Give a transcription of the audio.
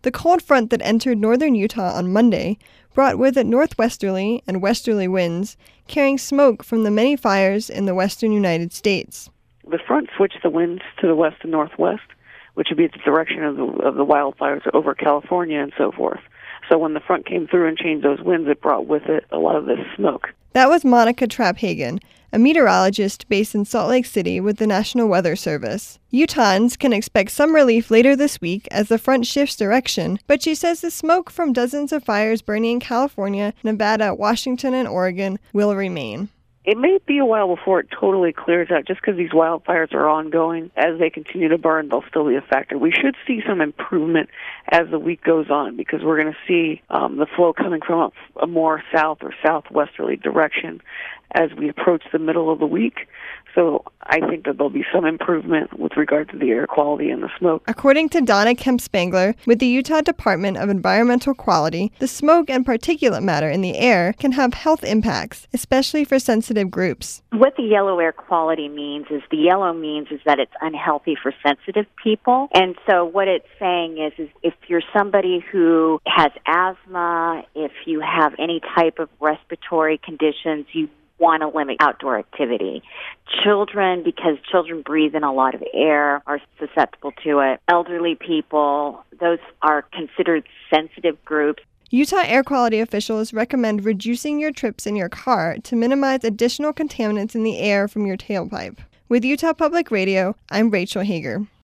The cold front that entered northern Utah on Monday brought with it northwesterly and westerly winds, carrying smoke from the many fires in the western United States. The front switched the winds to the west and northwest, which would be the direction of the wildfires over California and so forth. So when the front came through and changed those winds, it brought with it a lot of this smoke. That was Monica Trapp-Hagan, a meteorologist based in Salt Lake City with the National Weather Service. Utahns can expect some relief later this week as the front shifts direction, but she says the smoke from dozens of fires burning in California, Nevada, Washington, and Oregon will remain. It may be a while before it totally clears out, just because these wildfires are ongoing. As they continue to burn, they'll still be a factor. We should see some improvement as the week goes on, because we're going to see the flow coming from a more south or southwesterly direction as we approach the middle of the week. So I think that there'll be some improvement with regard to the air quality and the smoke. According to Donna Kemp-Spangler with the Utah Department of Environmental Quality, the smoke and particulate matter in the air can have health impacts, especially for sensitive groups. What the yellow air quality means is that it's unhealthy for sensitive people. And so what it's saying is if you're somebody who has asthma, if you have any type of respiratory conditions, you want to limit outdoor activity. Children, because children breathe in a lot of air, are susceptible to it. Elderly people, those are considered sensitive groups. Utah air quality officials recommend reducing your trips in your car to minimize additional contaminants in the air from your tailpipe. With Utah Public Radio, I'm Rachel Hager.